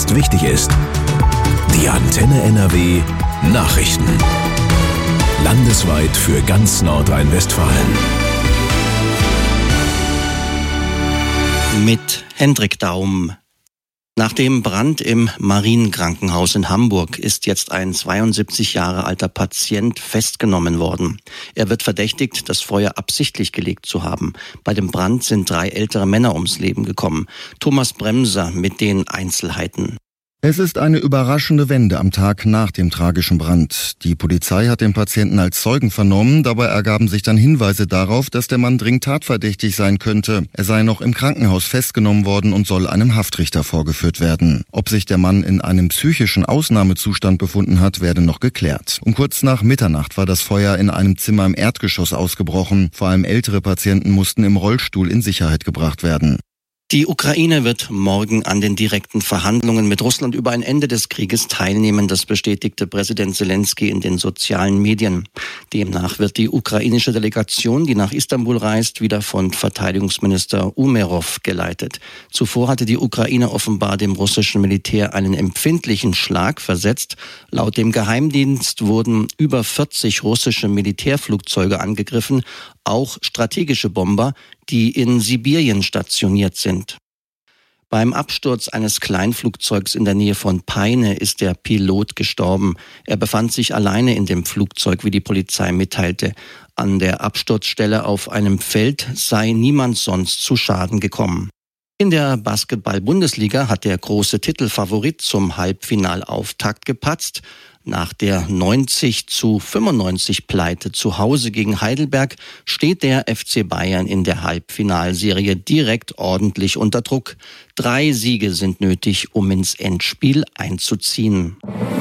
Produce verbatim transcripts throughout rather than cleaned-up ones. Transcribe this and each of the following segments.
jetzt wichtig ist. Die Antenne N R W Nachrichten. Landesweit für ganz Nordrhein-Westfalen. Mit Hendrik Daum. Nach dem Brand im Marienkrankenhaus in Hamburg ist jetzt ein zweiundsiebzig Jahre alter Patient festgenommen worden. Er wird verdächtigt, das Feuer absichtlich gelegt zu haben. Bei dem Brand sind drei ältere Männer ums Leben gekommen. Thomas Bremser mit den Einzelheiten. Es ist eine überraschende Wende am Tag nach dem tragischen Brand. Die Polizei hat den Patienten als Zeugen vernommen. Dabei ergaben sich dann Hinweise darauf, dass der Mann dringend tatverdächtig sein könnte. Er sei noch im Krankenhaus festgenommen worden und soll einem Haftrichter vorgeführt werden. Ob sich der Mann in einem psychischen Ausnahmezustand befunden hat, werde noch geklärt. Um kurz nach Mitternacht war das Feuer in einem Zimmer im Erdgeschoss ausgebrochen. Vor allem ältere Patienten mussten im Rollstuhl in Sicherheit gebracht werden. Die Ukraine wird morgen an den direkten Verhandlungen mit Russland über ein Ende des Krieges teilnehmen. Das bestätigte Präsident Zelensky in den sozialen Medien. Demnach wird die ukrainische Delegation, die nach Istanbul reist, wieder von Verteidigungsminister Umerov geleitet. Zuvor hatte die Ukraine offenbar dem russischen Militär einen empfindlichen Schlag versetzt. Laut dem Geheimdienst wurden über vierzig russische Militärflugzeuge angegriffen, auch strategische Bomber, die in Sibirien stationiert sind. Beim Absturz eines Kleinflugzeugs in der Nähe von Peine ist der Pilot gestorben. Er befand sich alleine in dem Flugzeug, wie die Polizei mitteilte. An der Absturzstelle auf einem Feld sei niemand sonst zu Schaden gekommen. In der Basketball-Bundesliga hat der große Titelfavorit zum Halbfinalauftakt gepatzt. Nach der neunzig zu fünfundneunzig Pleite zu Hause gegen Heidelberg steht der F C Bayern in der Halbfinalserie direkt ordentlich unter Druck. Drei Siege sind nötig, um ins Endspiel einzuziehen.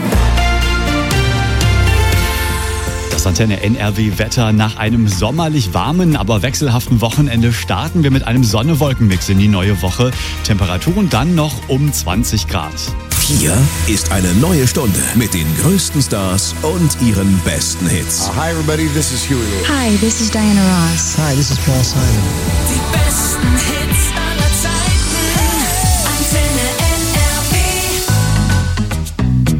Das Antenne N R W-Wetter. Nach einem sommerlich warmen, aber wechselhaften Wochenende starten wir mit einem Sonne-Wolken-Mix in die neue Woche. Temperaturen dann noch um zwanzig Grad. Hier ist eine neue Stunde mit den größten Stars und ihren besten Hits. Uh, hi everybody, this is Huey Lewis. Hi, this is Diana Ross. Hi, this is Paul Simon. Die besten Hits aller Zeiten. Antenne N R W.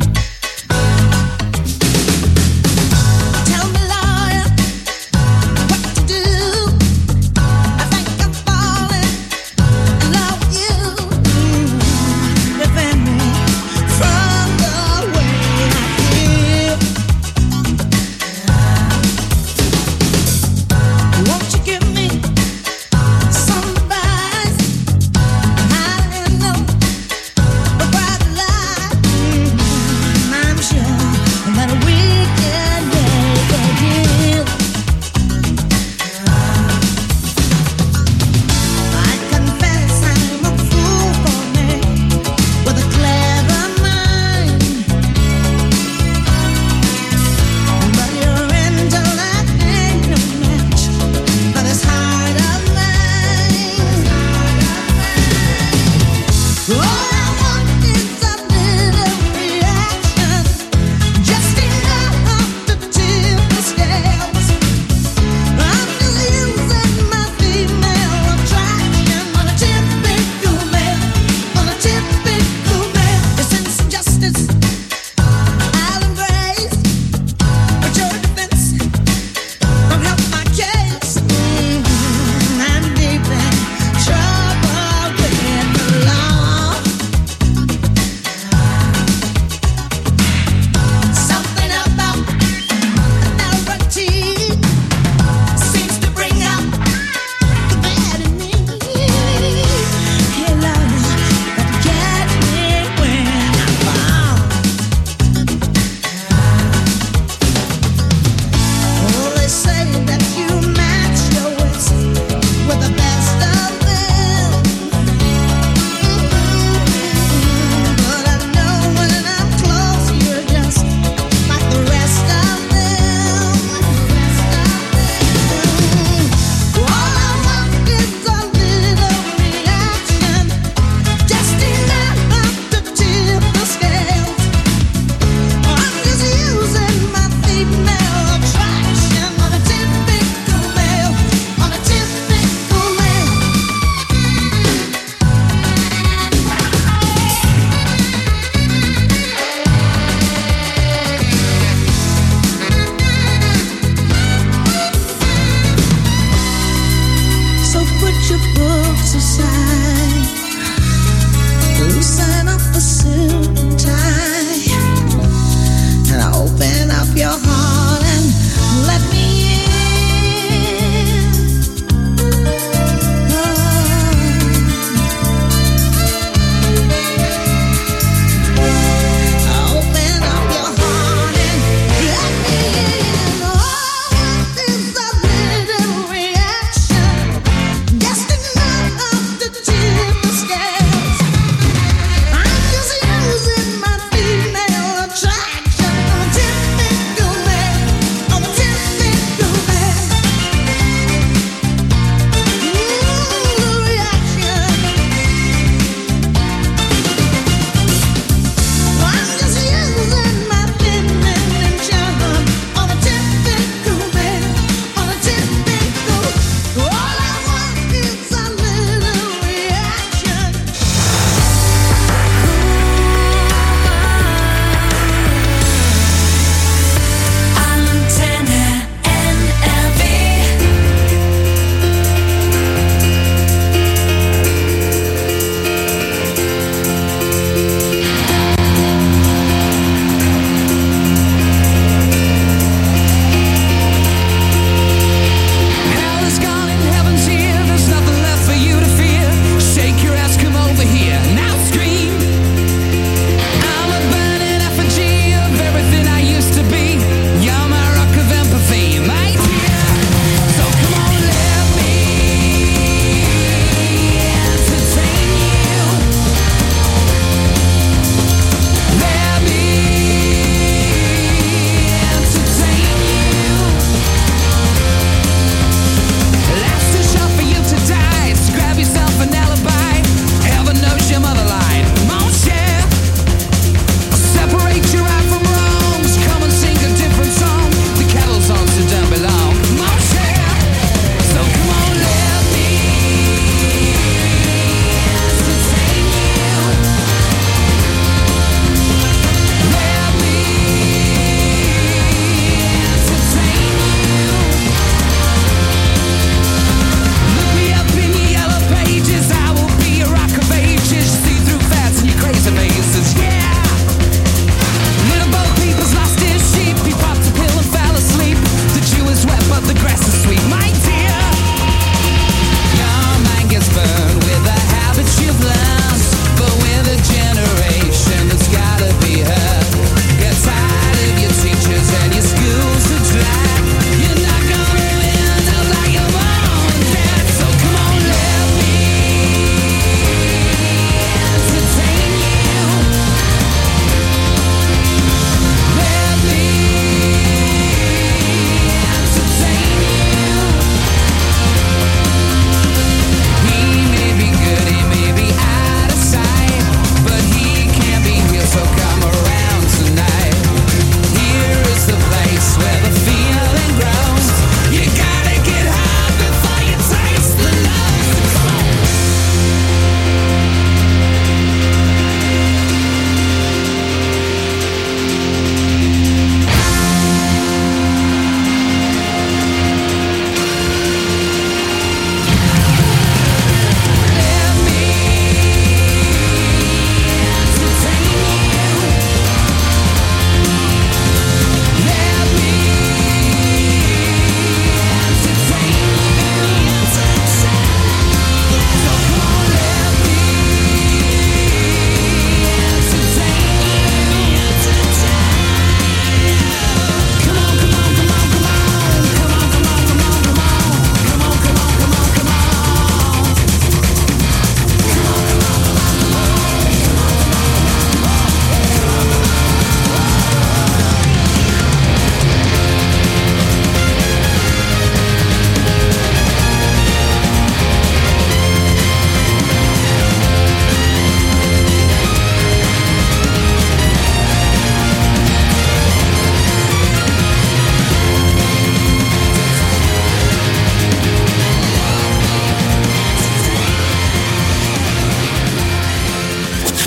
Tell me, lawyer, what to do. I think I'm falling in love with you. Defend me from the way I feel. Won't you give me some advice?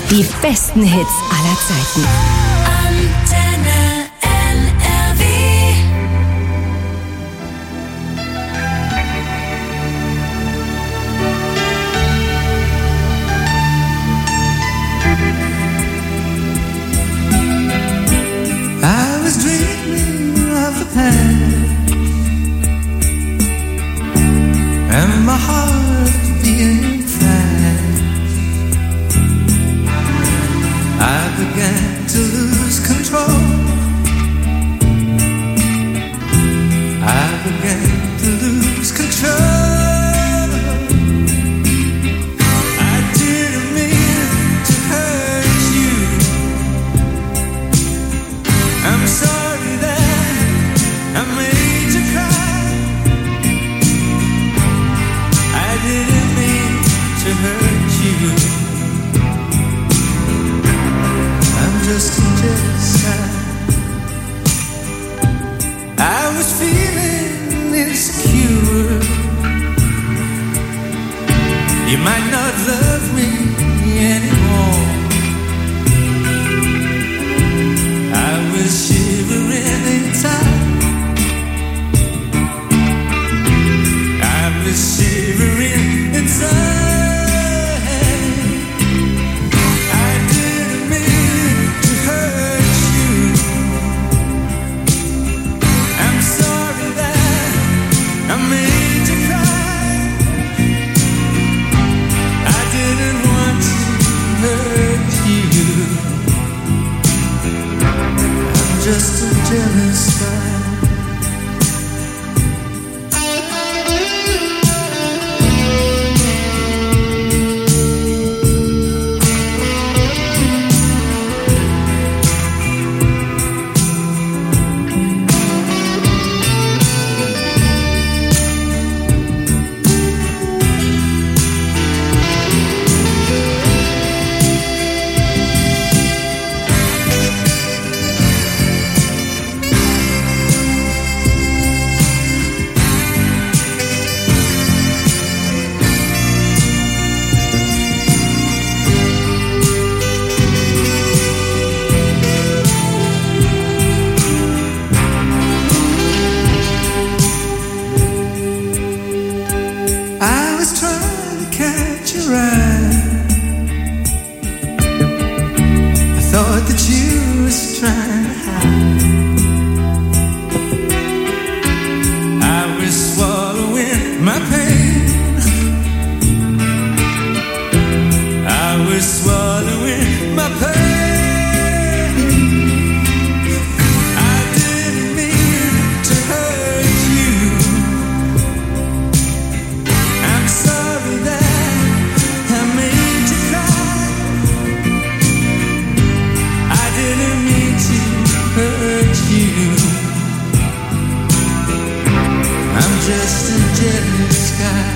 Die besten Hits aller Zeiten. Antenne N R W. I was dreaming of the past, and my heart beating fast. I began to lose control. I began to lose control. I didn't mean to hurt you. I'm sorry that I made you cry. I didn't mean to hurt you. I'm just a jealous guy. I was feeling insecure. You might not love me anymore. I was shivering inside. I was shivering inside. I didn't mean to hurt you. I'm sorry that I made you cry. I didn't want to hurt you. I'm just a jealous guy. I was trying to catch your eye. I thought that you was trying to hide. I was swallowing my pain. I was swallowing my pain. I didn't mean to hurt you. I'm sorry that I made you cry. I didn't mean to hurt you. I'm just a jealous guy.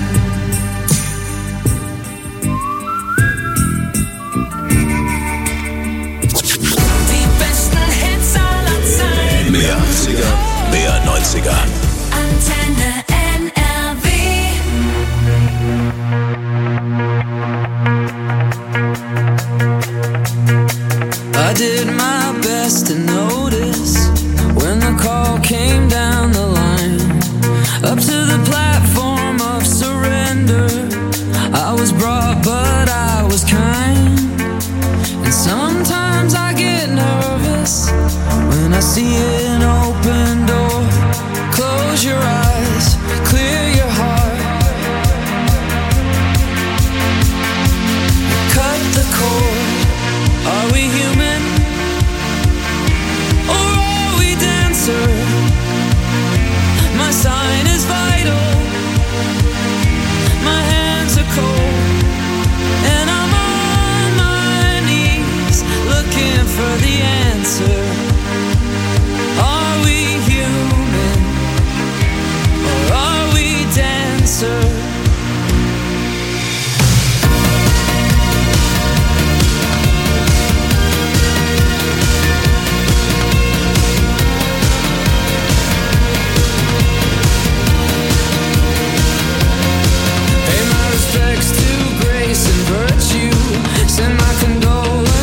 Die besten Hits aller Zeiten. Mehr achtziger, mehr neunziger. Antenne N R W. I did my best to notice when the call came down the line, up to the platform of surrender. I was brought, but I was kind. And sometimes I get nervous when I see an open door. Close your eyes, clear your heart. Cut the cord. Are we human? Or are we dancer? My sign is vital. My hands are cold. And I'm on my knees looking for the answer. Are we human? Or are we dancer? Pay my respects to grace and virtue. Send my condolences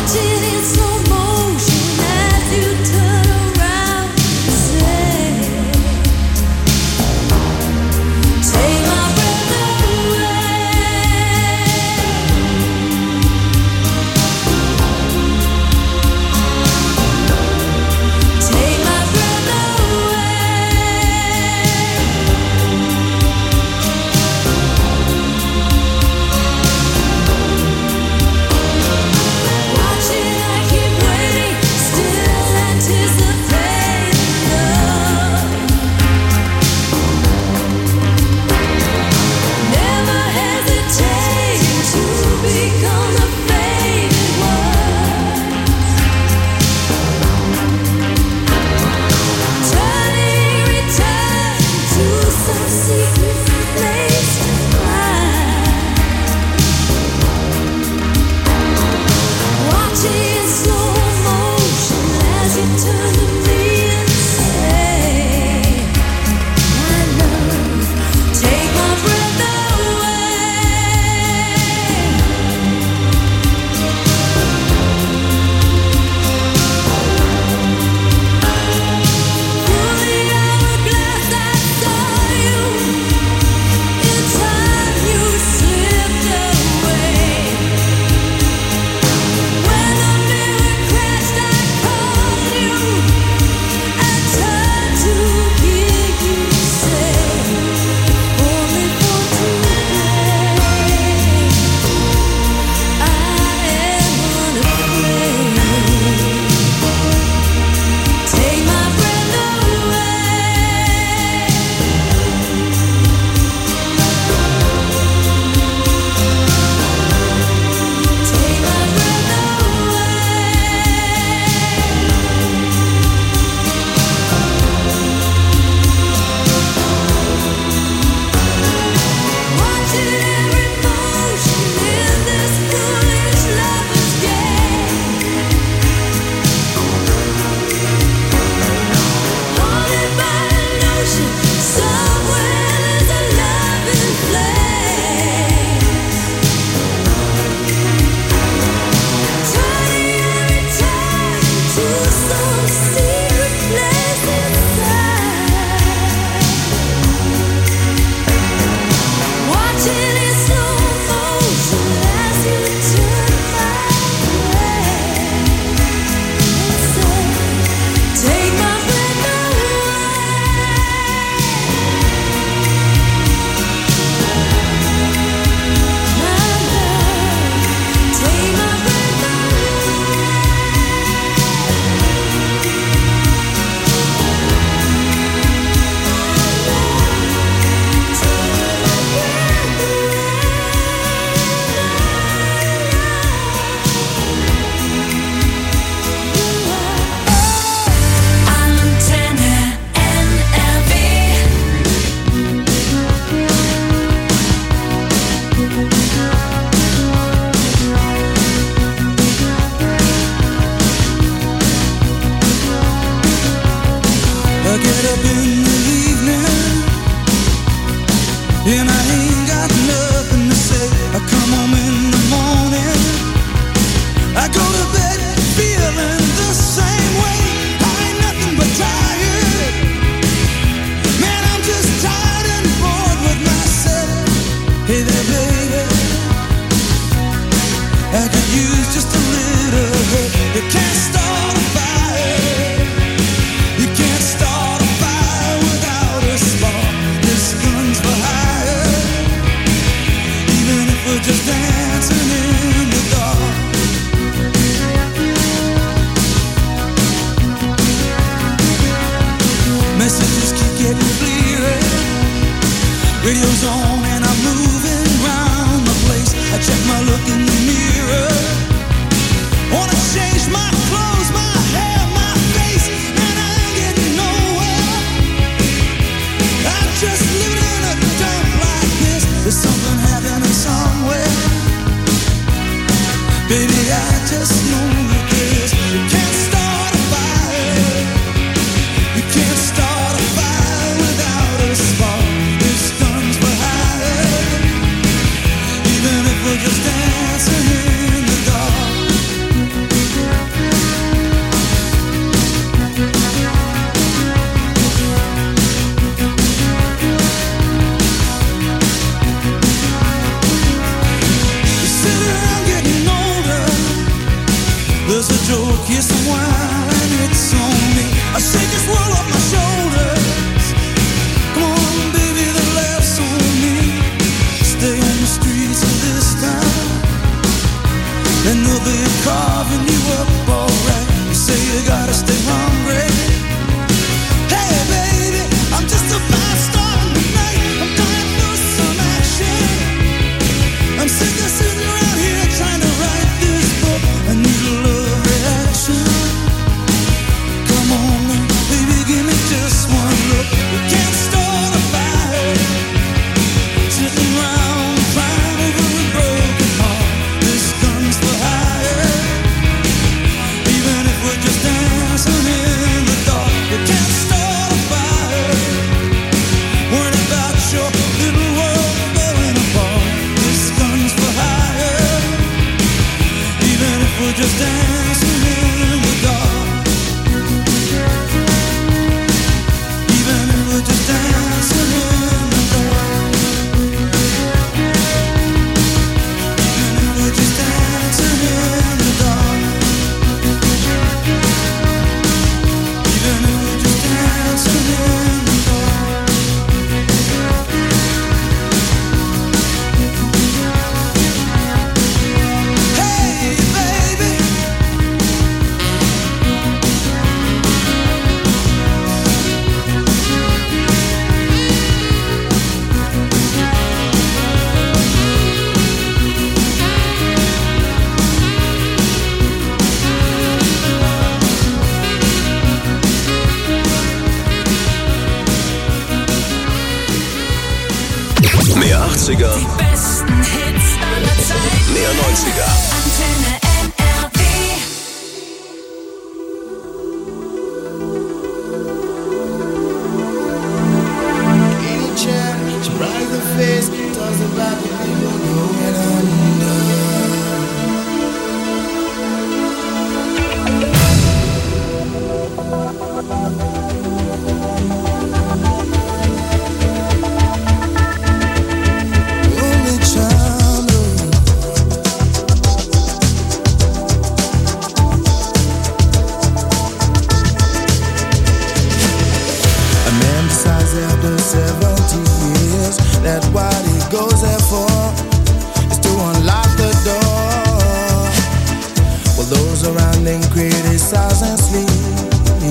Just dancing in the dark. kiss and wine, and it's on me. I shake this world off my shoulders. Come on, baby, the laughs on me. Stay on the streets of this town, and they'll be carving you up alright. You say you gotta stay hungry. Hey, baby, I'm just a fast star tonight. I'm dying for some action. I'm sick of sitting around here trying to write this book. I need a love reaction. Come on now, baby, give me just one look. We can't start a fire, sitting around crying over a broken heart. This gun's for hire, even if we're just dancing in the dark. We can't start a fire, worried about your little world falling apart. This gun's for hire, even if we're just dancing in the dark. Even if we're just dancing in the dark. Even if we're just dancing in the dark. Even if we're just dancing in the dark. Hey, baby. Mehr achtziger, Die besten Hits aller Zeiten. mehr neunziger. Antenne N R W. Any chance, bright the face, tells about the people going under. Only child a man decides after seventy years that what he goes there for is to unlock the door. Well, those around him criticize and sleep.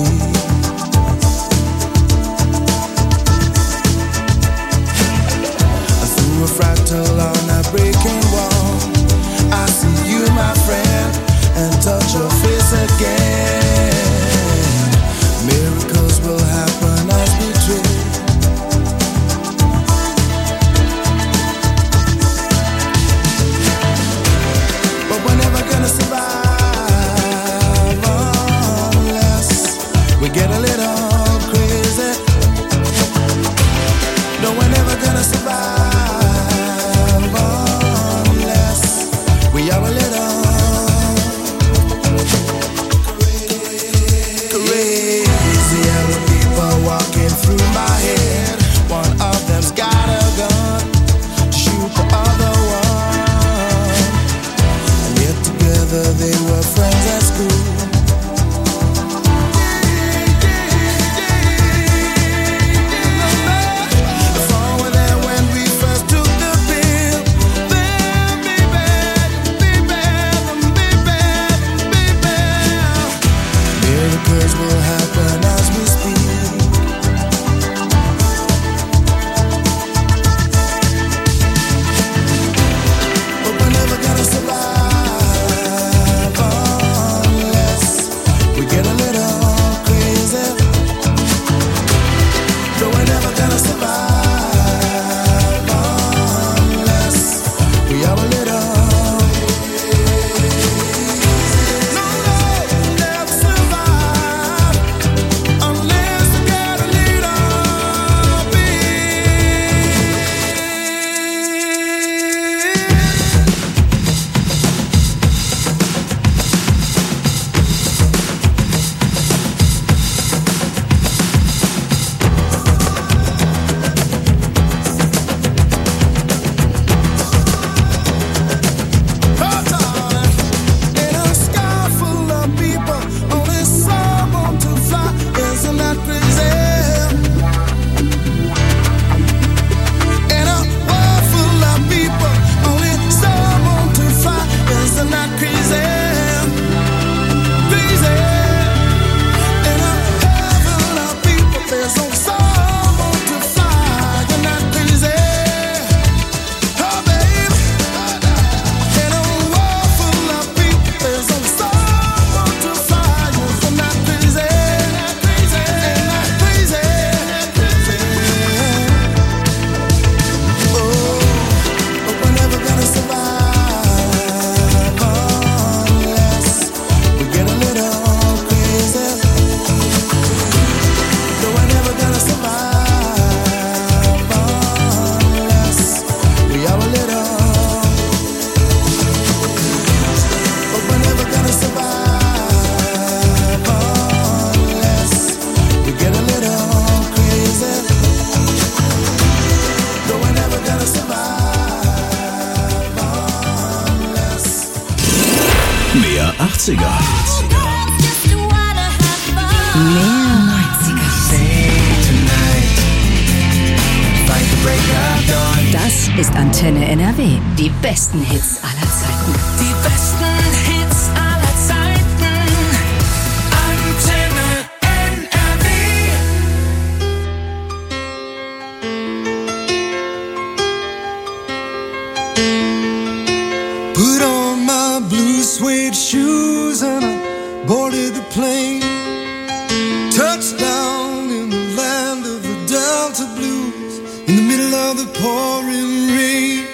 Through a fractal on a breaking wall, I see you, my friend, and touch your face again. Miracles will happen as we dream. But we're never gonna survive unless we get a little crazy. No, we're never gonna survive unless we are a little crazy. Other people walking through my head. One of them's got a gun to shoot the other one. And yet together they were friends at school. The phone were there when we first took the pill. Then be bad, be bad, be bad, be bad. Miracles will happen as we speak. But we're never gonna survive unless Mehr achtziger. Mehr neunziger. Das ist Antenne N R W. Die besten Hits aller Zeiten. Die besten Hits aller Zeiten. Antenne N R W. Put on my blue suede shoes and I boarded the plane. Touchdown in the land of the Delta Blues, in the middle of the pouring rain.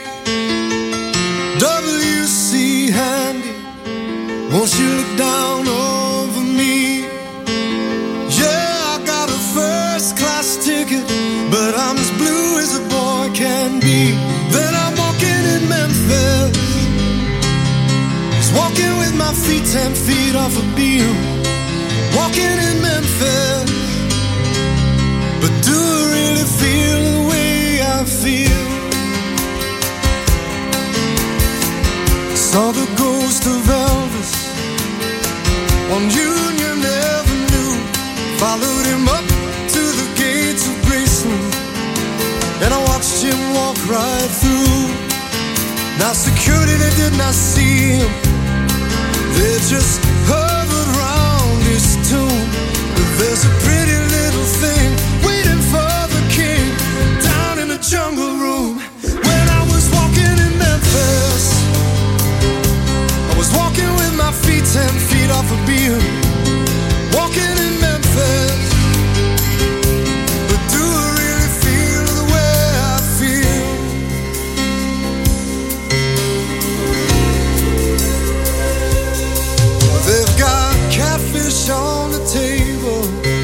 W C Handy, won't you look down over me? Yeah, I got a first class ticket, but I'm as blue as a boy can be. Then I'm walking in Memphis, walking with my feet ten feet off a beam. Walking in Memphis, but do I really feel the way I feel? Saw the ghost of Elvis on Union Avenue. Followed him up to the gates of Graceland, and I watched him walk right through. Now security, they did not see him, they just hovered around his tomb. But there's a pretty little thing waiting for the king down in the jungle room. When I was walking in Memphis, I was walking with my feet ten feet off a beam. Walking in Memphis, but do I really feel the way I feel? They've got catfish on the table,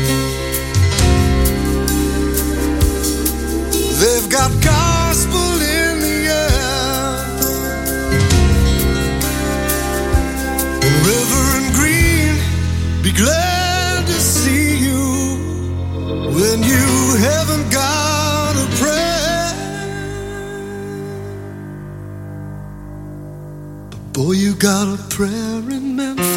they've got gospel in the air. Reverend Green, be glad to see you when you haven't got a prayer. But boy, you got a prayer in Memphis.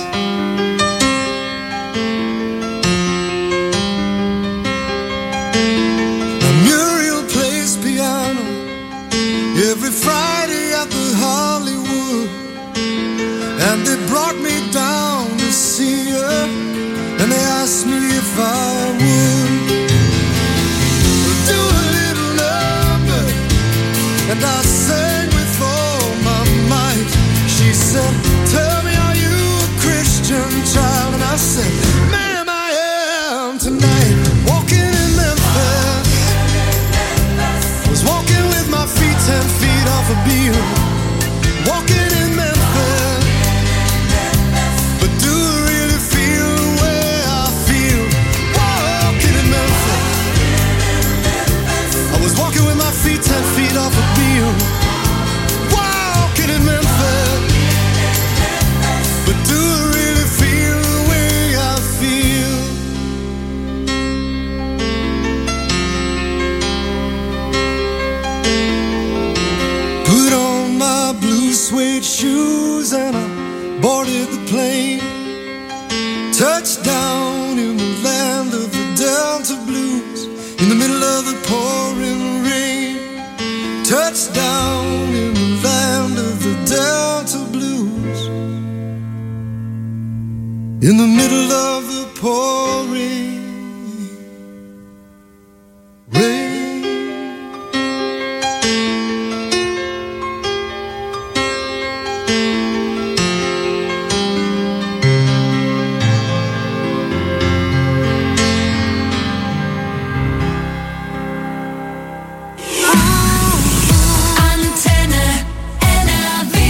Every Friday at the Hollywood, and they brought me down to see her, and they asked me if I would do a little number, and I sang with all my might. She said, tell me, are you a Christian child? And I said, ma'am, I am tonight. Walking in Memphis, was walking with my feet ten feet off a beam. Walking in Memphis, but do I really feel the way I feel? Walking in Memphis, I was walking with my feet ten feet off a beam. Walking in Memphis, but do I really feel the way I feel? Put on my blue suede shoes and I boarded the plane. Touchdown in the land of the Delta Blues, in the middle of the pouring rain. Touchdown in the land of the Delta Blues, in the middle of the pouring rain. Antenne N R W.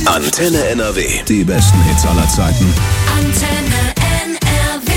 Antenne N R W. Die besten Hits aller Zeiten. Antenne N R W.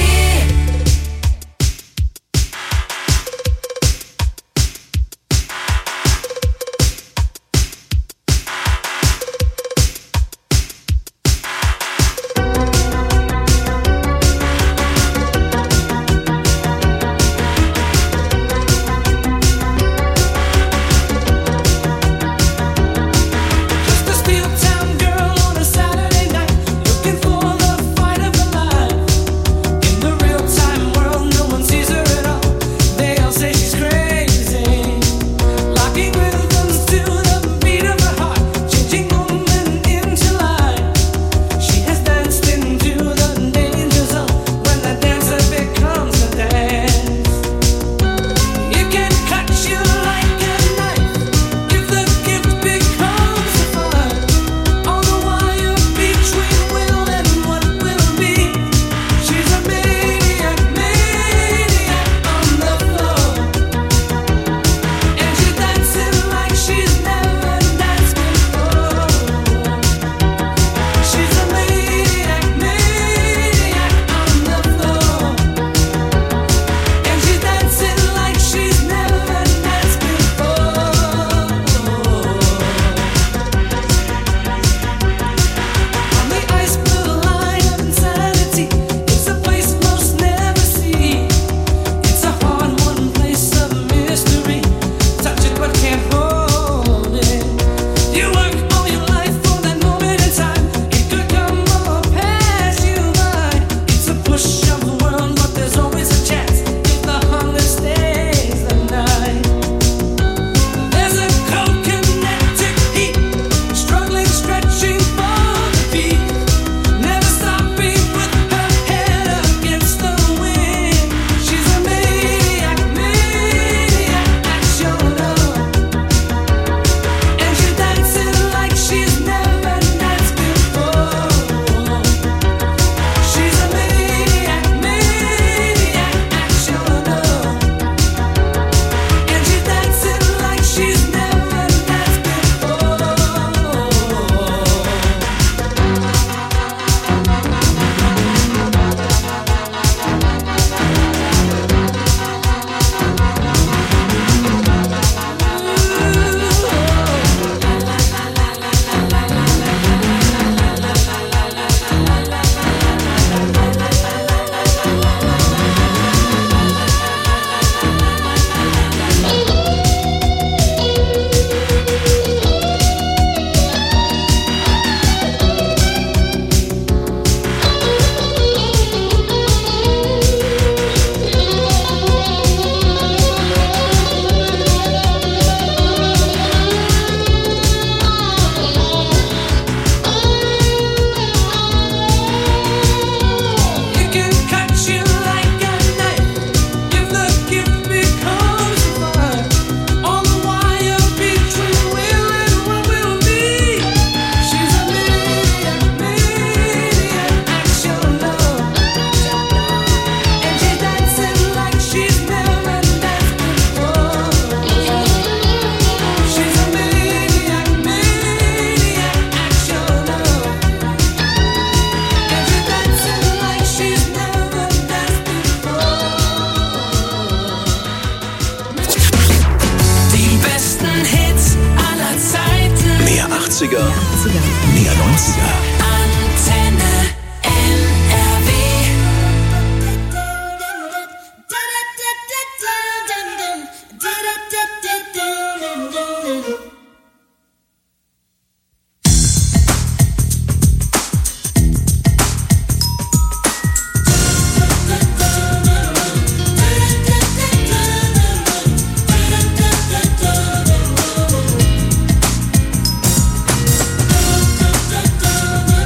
Just a steel town girl on a Saturday night, looking for the fight of her life. In the real time world, no one sees her at all. They all say she's crazy, locking rhythms to the beat of her heart, changing moment into life. She has danced into the danger zone when the dancer becomes the dance. It can cut you like a knife if the gift becomes a fire. On the wire between will and what will be. She's a maniac, maniac on the floor. And she's dancing like she's never danced before. She's a maniac, maniac on the floor. And she's dancing like she's never danced before. On the ice blue line of insanity, it's a place most never see. It's a hard-won place of mystery. Touch it but can't hold it. You work all your life for that moment in time. It could come or pass you by. It's a push of the world, but there's always a chance if the hunger stays the night. There's a cold kinetic heat, struggling, stretching for the beat, never stopping with her head against the wind. She's a maniac, maniac at your love, and she's dancing like she's never danced before. She's a maniac, maniac at your love, and she's dancing like she's never danced before. It can cut you like a knife if the gift becomes a fire. On the wire between will and what will be. She's a maniac, maniac at your love, and she's dancing like she's never danced before. She's a maniac, maniac at your love, and she's dancing like she's never danced before. Die besten Hits aller Zeiten. Mehr achtziger, mehr neunziger. Antenne N R W. Da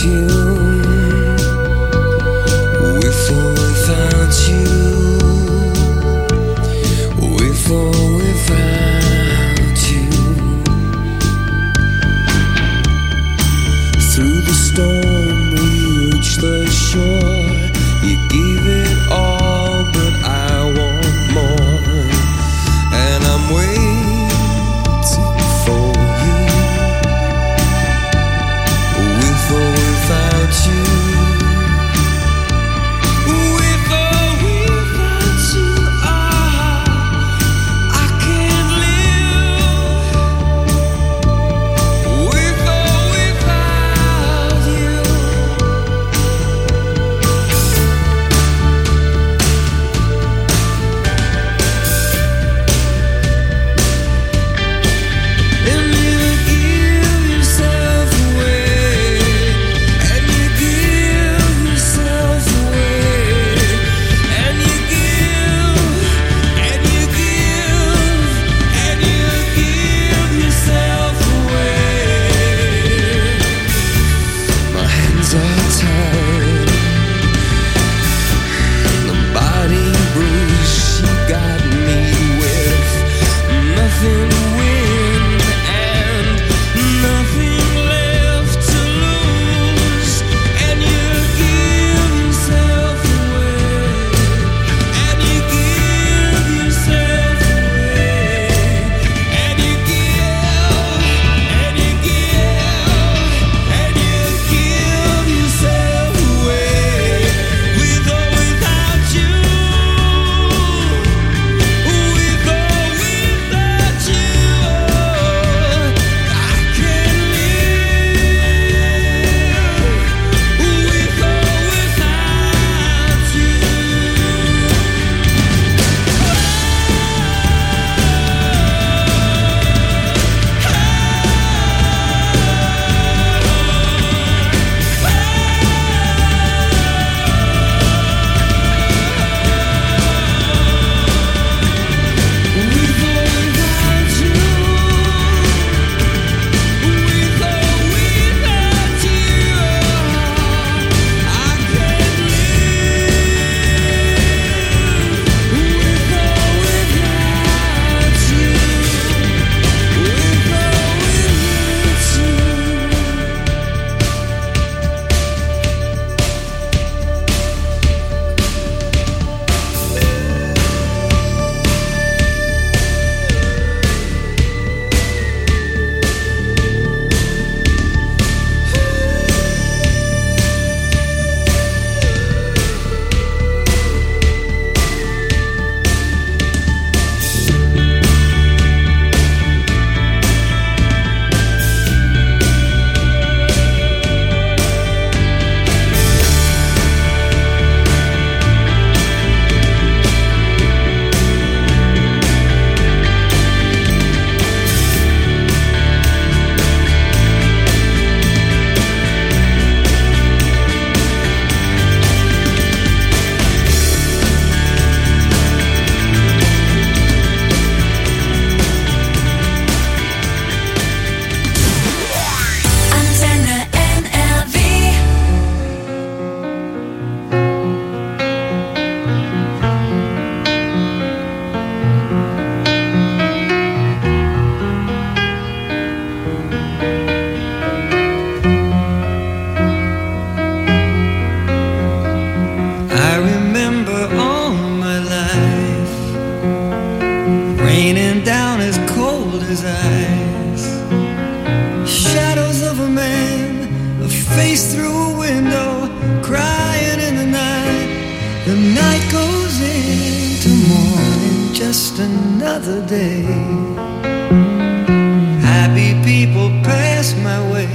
you, with or without you, with or without you. Through the storm we reached the shore. You gave it all, but I want more, and I'm waiting for you, with or without you, with or without you. Ah, I can't live with or without you. And you give yourself away, and you give yourself away, and you give, and you give, and you give yourself away. My hands are tied, the body bruised. She got me with nothing to win and nothing left to lose. And you give yourself away, and you give yourself away, and you give, and you give, and you give yourself away, with or without you, with or without you. I can't live with or without you. Antenne N R W. I remember all my life raining down as cold as ice. Shadows of a man, a face through a window, crying in the night. The night goes into morning, just another day. Happy people pass my way.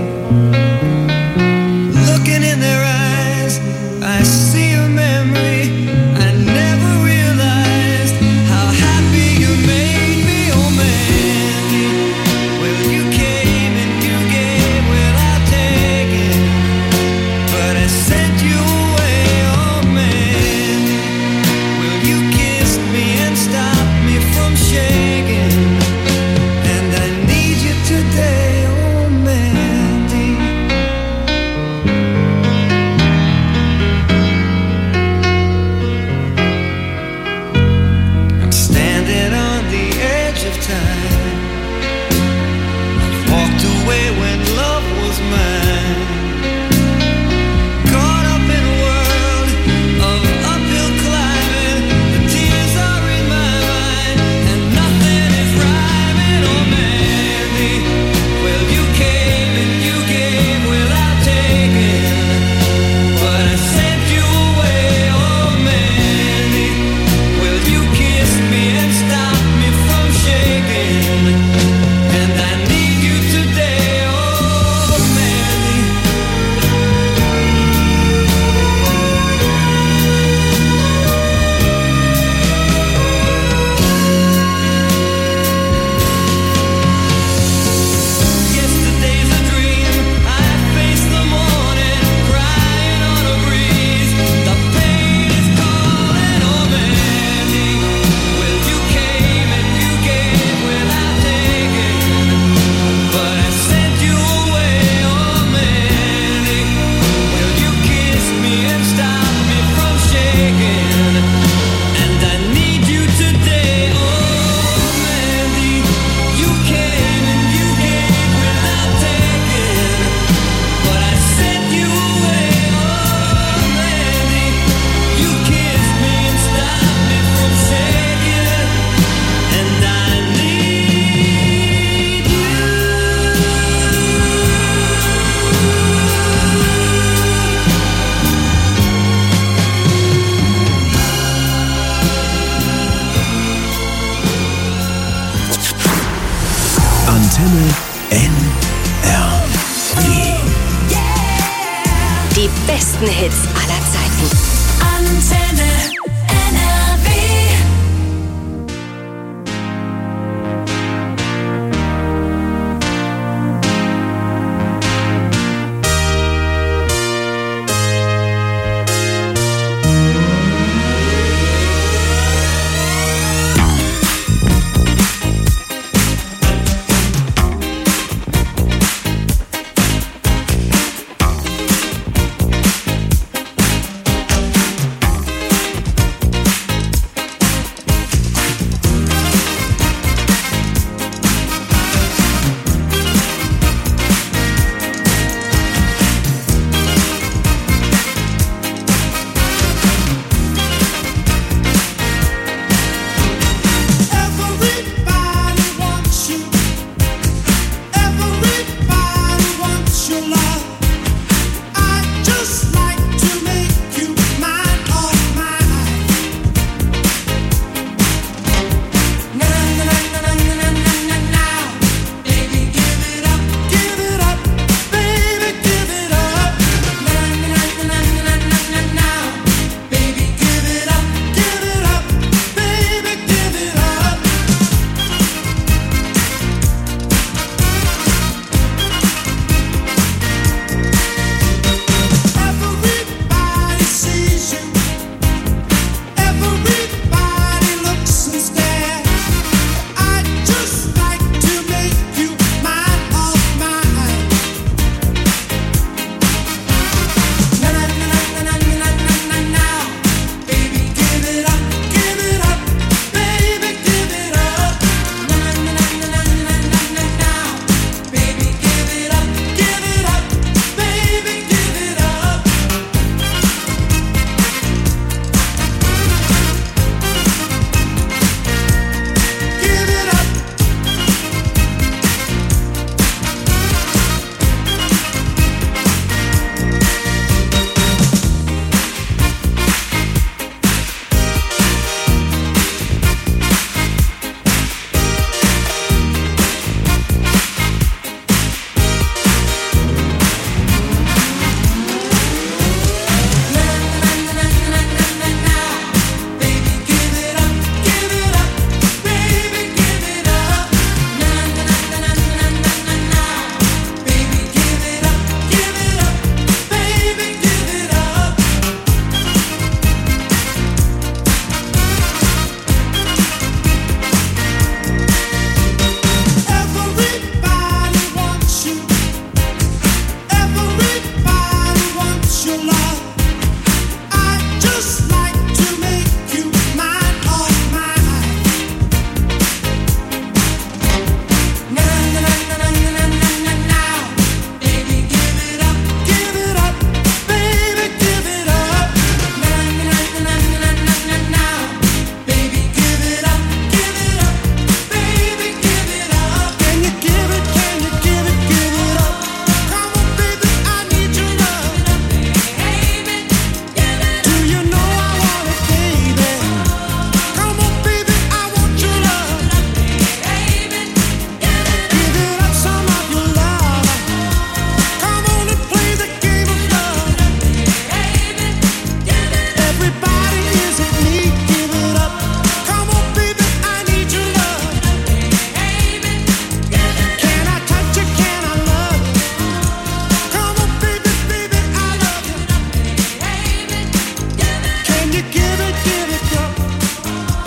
Looking in their eyes, I see a memory. I never realized how happy you made me, oh man. Well, you came and you gave without taking, but I sent you away, oh man. Well, you kissed me and stopped me from shaking, and I need you today, oh man. of time. I've walked away when love was mine. Caught up in a world of uphill climbing. The tears are in my mind and nothing is rhyming. Oh Mandy, well you came and you gave without taking, but I sent you away. Oh Mandy, well you kissed me and stopped me from shaking, and I need you today. Oh Mandy. Yesterday's a dream. I face the morning, crying on a breeze. The pain is calling. Oh Mandy, well you came and you gave without taking, but I sent you away. Oh Mandy, well you kissed me and stopped me from shaking, and I need you today. Oh Mandy, you came and you gave without taking, but I sent you away. Oh Mandy, you kissed me and stopped me from shaking, and I need you. Antenne N R W. Die besten Hits aller Zeiten. Antenne N R W.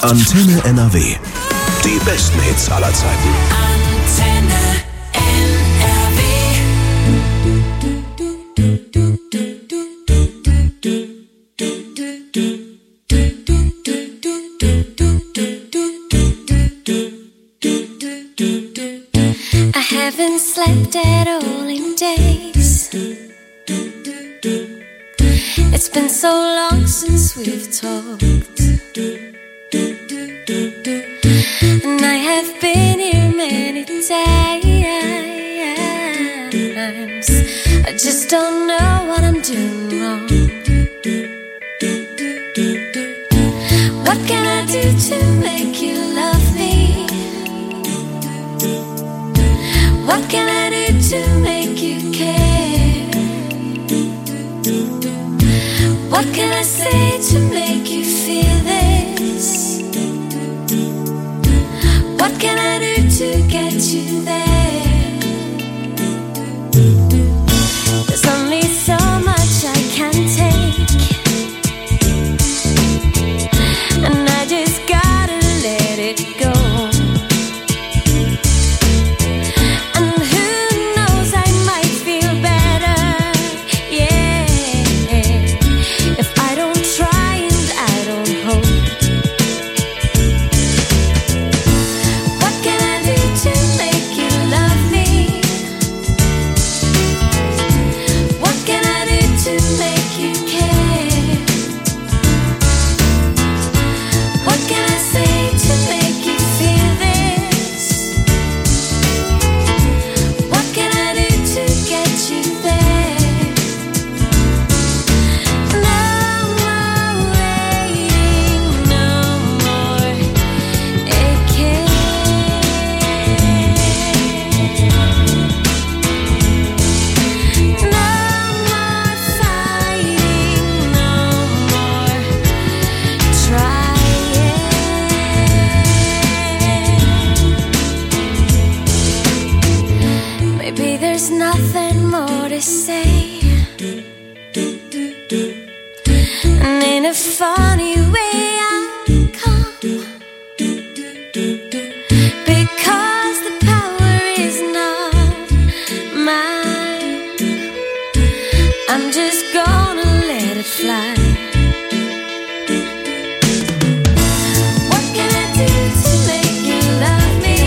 Antenne N R W. Die besten Hits aller Zeiten. Antenne N R W. I haven't slept at all in days. It's been so long since we've talked. And I have been here many times. I just don't know what I'm doing wrong. What can I do to make you love me? What can I do to make you care? What can I say to make you feel this? What can I do to get you there? There's only so much I can take, and I just gotta let it go. And who knows, I might feel better, yeah, if I don't try and I don't hope. What can I do to make you love me? What can I do to make you care? What can I say to make you feel this? What can I do to get you there? No more waiting, no more aching. No more fighting, no more trying. Maybe there's nothing more to say. And in a funny way I'll come, because the power is not mine. I'm just gonna let it fly. What can I do to make you love me?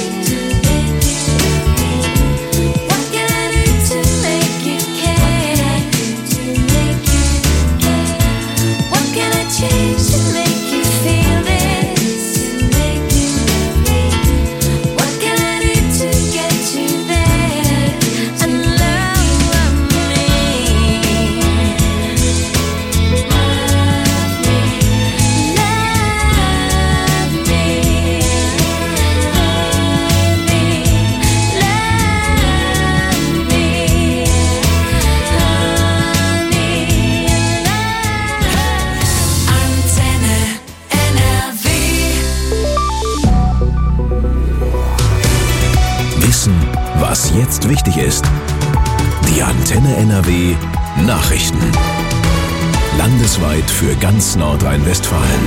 What can I do to make you care? What can I change to make you feel this? What can I do to get you there and love me? Love me, love me, love me, love me, Antenne N R W. Wissen, was jetzt wichtig ist. Die Antenne N R W Nachrichten. Landesweit für ganz Nordrhein-Westfalen.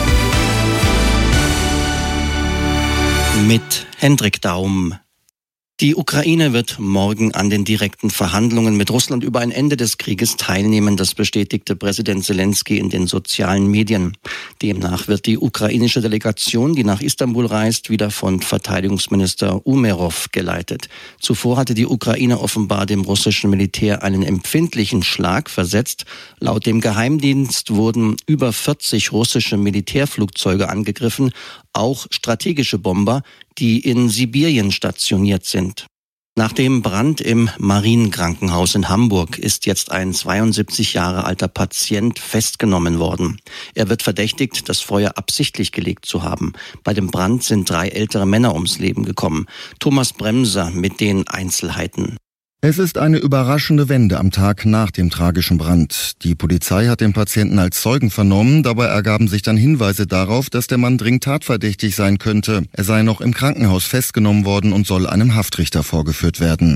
Mit Hendrik Daum. Die Ukraine wird morgen an den direkten Verhandlungen mit Russland über ein Ende des Krieges teilnehmen, das bestätigte Präsident Selenskyj in den sozialen Medien. Demnach wird die ukrainische Delegation, die nach Istanbul reist, wieder von Verteidigungsminister Umerov geleitet. Zuvor hatte die Ukraine offenbar dem russischen Militär einen empfindlichen Schlag versetzt. Laut dem Geheimdienst wurden über vierzig russische Militärflugzeuge angegriffen, auch strategische Bomber, die in Sibirien stationiert sind. Nach dem Brand im Marienkrankenhaus in Hamburg ist jetzt ein zweiundsiebzig Jahre alter Patient festgenommen worden. Er wird verdächtigt, das Feuer absichtlich gelegt zu haben. Bei dem Brand sind drei ältere Männer ums Leben gekommen. Thomas Bremser mit den Einzelheiten. Es ist eine überraschende Wende am Tag nach dem tragischen Brand. Die Polizei hat den Patienten als Zeugen vernommen. Dabei ergaben sich dann Hinweise darauf, dass der Mann dringend tatverdächtig sein könnte. Er sei noch im Krankenhaus festgenommen worden und soll einem Haftrichter vorgeführt werden.